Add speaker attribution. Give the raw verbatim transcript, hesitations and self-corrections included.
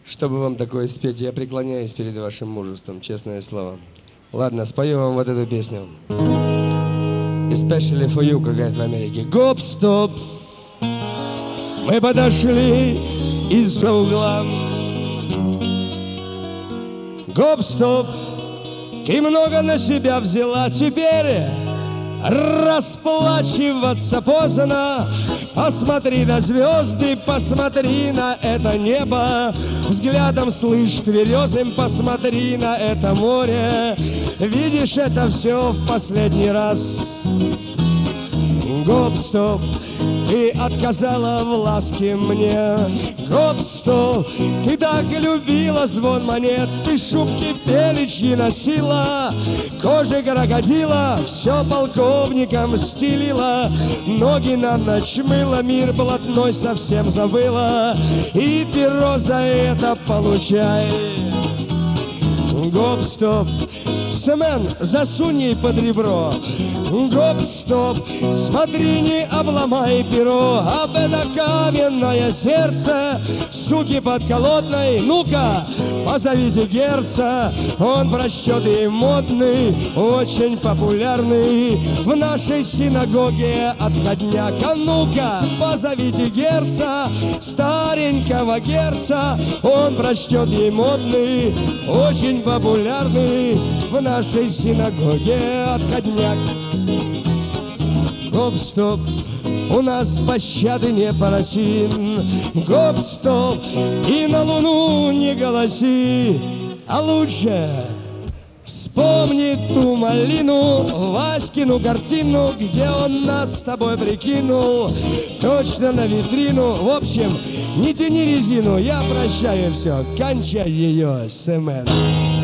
Speaker 1: Чтобы вам такое спеть, я преклоняюсь перед вашим мужеством, честное слово. Ладно, спою вам вот эту песню. Especially for you, как говорят в Америке. Гоп-стоп, мы подошли из-за угла. Гоп-стоп, ты много на себя взяла, теперь расплачиваться поздно. Посмотри на звезды, посмотри на это небо. Взглядом слышь тверезым, посмотри на это море. Видишь это все в последний раз. Гоп-стоп, ты отказала в ласке мне. Гоп-стоп, ты так любила звон монет. Ты шубки беличьи носила, кожи крокодила, все полковником стелила. Ноги на ночь мыла, мир блатной совсем забыла. И перо за это получай. Гоп-стоп, Семен, засунь ей под ребро. Гоп-стоп, смотри, не обломай перо. Об это каменное сердце, суки подколодной. Ну-ка, позовите Герца, он прочтет и модный, очень популярный в нашей синагоге отходняк. А ну-ка, позовите Герца, старенького Герца, он прочтет и модный, очень популярный в нашей синагоге отходняк. Гоп-стоп, у нас пощады не просим. Гоп-стоп, и на луну не голоси. А лучше вспомни ту малину, Васькину картину, где он нас с тобой прикинул. Точно на витрину. В общем, не тяни резину, я прощаю все, кончай ее, Семен.